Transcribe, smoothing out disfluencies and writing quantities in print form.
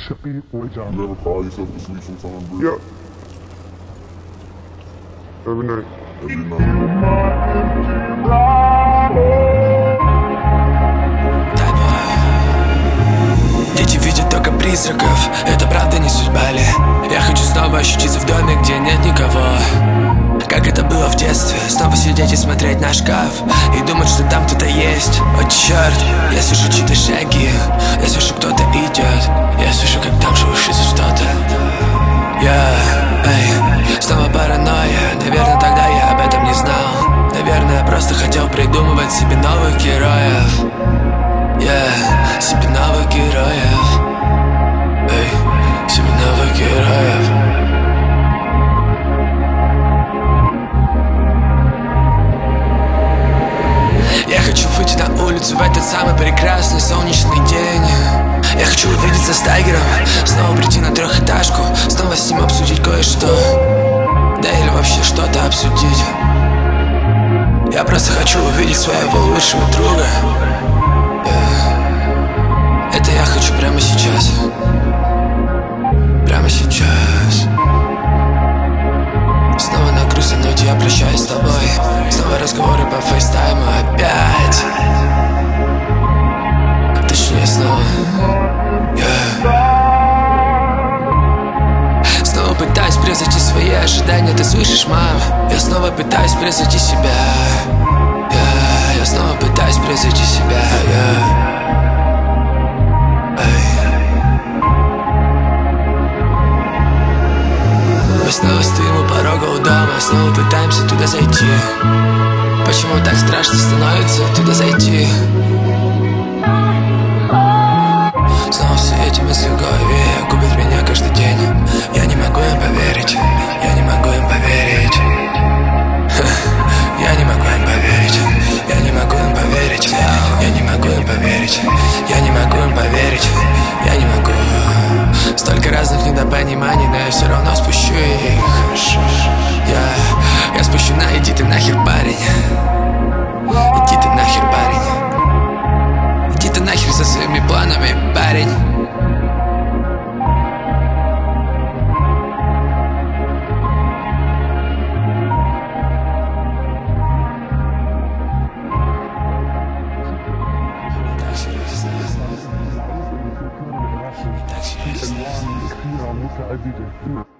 never cry yourself to sleep sometime, bro? Yep. Every night. Every night. Дети видят только призраков, это правда не судьба ли? Я хочу снова ощутиться в доме, где нет никого. Как это было в детстве, снова сидеть и смотреть на шкаф и думать, что там кто-то есть. О черт, я слышу чьи-то шаги, я слышу, кто-то идет, я слышу, как там шелушится что-то. Снова паранойя, наверное, тогда я об этом не знал. Наверное, я просто хотел придумывать себе новых героев. Себе новых героев. Себе новых героев. Я хочу выйти на улицу в этот самый прекрасный солнечный день. Я хочу увидеться с Тайгером, снова прийти на трехэтажку, снова с ним обсудить кое-что. Да или вообще что-то обсудить. Я просто хочу увидеть своего лучшего друга. Это я хочу прямо сейчас. Прямо сейчас. Снова на грустной ноте я прощаюсь с тобой. Снова разговоры по фейстайму опять. Точнее снова. Снова пытаюсь превзойти свои ожидания. Ты слышишь, мам? Я снова пытаюсь превзойти себя. Я снова пытаюсь превзойти себя. Мы снова стоим у порога у дома, снова пытаемся туда зайти. Почему так страшно становится туда зайти? Снова все эти мысли в голове губят меня каждый день. Я не могу им поверить, я не могу им поверить. Я не могу им поверить, я не могу им поверить. Я не могу им поверить, я не могу им поверить. Я не могу. Столько разных недопониманий, но я все равно спущу их. Я спущу на иди ты нахер, парень. Иди ты нахер, парень. Иди ты нахер со своими планами, парень. مساعدتي